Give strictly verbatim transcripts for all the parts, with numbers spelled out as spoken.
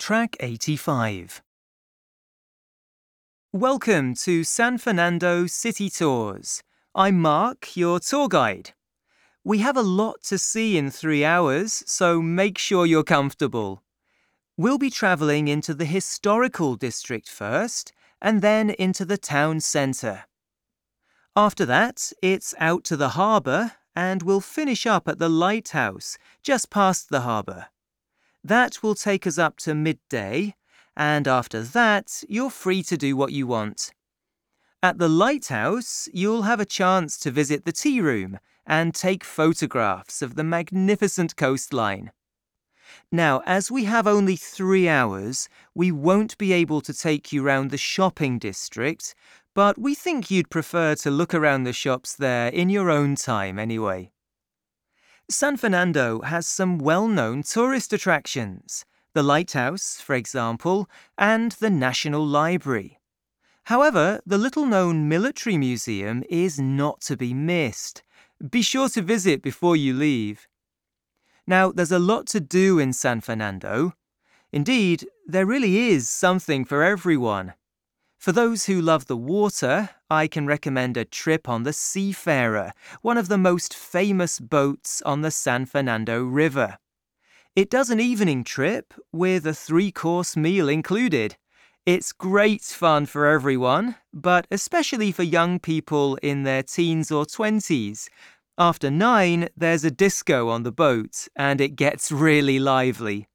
Track eighty-five. Welcome to San Fernando City Tours. I'm Mark, your tour guide. We have a lot to see in three hours, so make sure you're comfortable. We'll be travelling into the historical district first, and then into the town centre. After that, it's out to the harbour, and we'll finish up at the lighthouse, just past the harbour. That will take us up to midday, and after that, you're free to do what you want. At the lighthouse, you'll have a chance to visit the tea room and take photographs of the magnificent coastline. Now, as we have only three hours, we won't be able to take you round the shopping district, but we think you'd prefer to look around the shops there in your own time anyway. San Fernando has some well-known tourist attractions, the lighthouse, for example, and the National Library. However, the little-known military museum is not to be missed. Be sure to visit before you leave. Now, there's a lot to do in San Fernando. Indeed, there really is something for everyone. For those who love the water, I can recommend a trip on the Seafarer, one of the most famous boats on the San Fernando River. It does an evening trip with a three-course meal included. It's great fun for everyone, but especially for young people in their teens or twenties. After nine, there's a disco on the boat, and it gets really lively.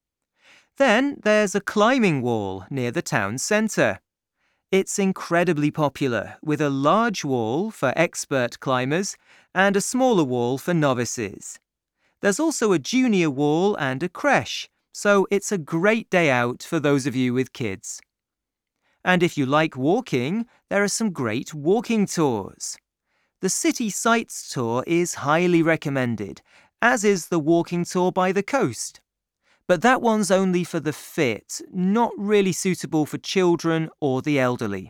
Then there's a climbing wall near the town centre. It's incredibly popular, with a large wall for expert climbers and a smaller wall for novices. There's also a junior wall and a creche, so it's a great day out for those of you with kids. And if you like walking, there are some great walking tours. The City Sights tour is highly recommended, as is the walking tour by the coast. But that one's only for the fit, not really suitable for children or the elderly.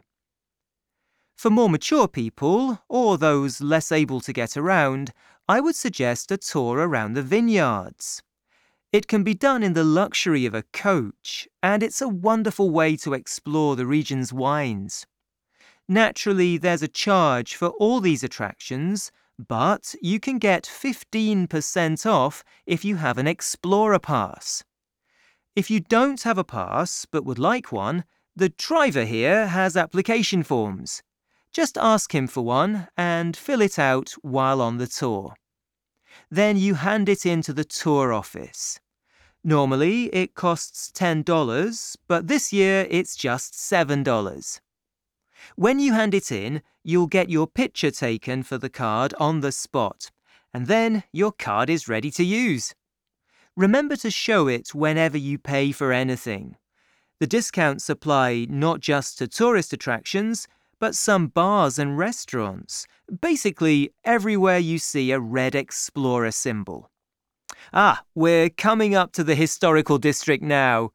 For more mature people, or those less able to get around, I would suggest a tour around the vineyards. It can be done in the luxury of a coach, and it's a wonderful way to explore the region's wines. Naturally, there's a charge for all these attractions, but you can get fifteen percent off if you have an Explorer Pass. If you don't have a pass but would like one, the driver here has application forms. Just ask him for one and fill it out while on the tour. Then you hand it in to the tour office. Normally, it costs ten dollars, but this year it's just seven dollars. When you hand it in, you'll get your picture taken for the card on the spot, and then your card is ready to use. Remember to show it whenever you pay for anything. The discounts apply not just to tourist attractions, but some bars and restaurants, basically everywhere you see a red Explorer symbol. Ah, we're coming up to the historical district now.